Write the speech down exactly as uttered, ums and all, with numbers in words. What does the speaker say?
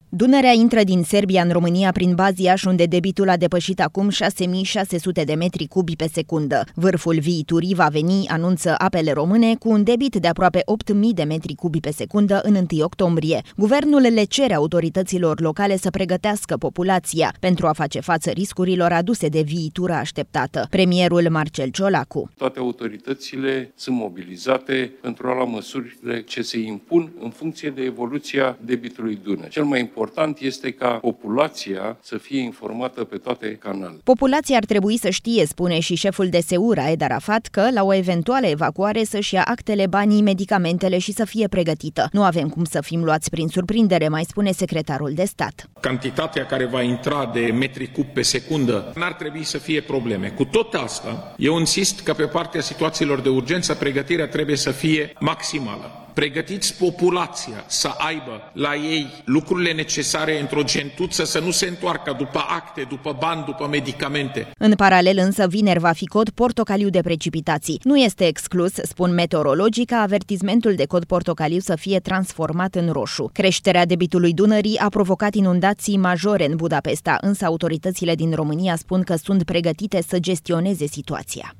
Dunărea intră din Serbia în România prin Baziaș, unde debitul a depășit acum șase mii șase sute de metri cubi pe secundă. Vârful viiturii va veni, anunță Apele Române, cu un debit de aproape opt mii de metri cubi pe secundă în întâi octombrie. Guvernul le cere autorităților locale să pregătească populația pentru a face față riscurilor aduse de viitura așteptată. Premierul Marcel Ciolacu. Toate autoritățile sunt mobilizate pentru a lua măsurile ce se impun în funcție de evoluția debitului Dunării. Cel mai important este ca populația să fie informată pe toate canalele. Populația ar trebui să știe, spune și șeful de S E U, Raed Arafat, că la o eventuală evacuare să-și ia actele, banii, medicamentele și să fie pregătită. Nu avem cum să fim luați prin surprindere, mai spune secretarul de stat. Cantitatea care va intra de metri cub pe secundă n-ar trebui să fie probleme. Cu tot asta, eu insist că pe partea situațiilor de urgență pregătirea trebuie să fie maximală. Pregătiți populația să aibă la ei lucrurile necesare într-o gentuță, să nu se întoarcă după acte, după bani, după medicamente. În paralel însă, vineri va fi cod portocaliu de precipitații. Nu este exclus, spun meteorologii, ca avertismentul de cod portocaliu să fie transformat în roșu. Creșterea debitului Dunării a provocat inundații majore în Budapesta, însă autoritățile din România spun că sunt pregătite să gestioneze situația.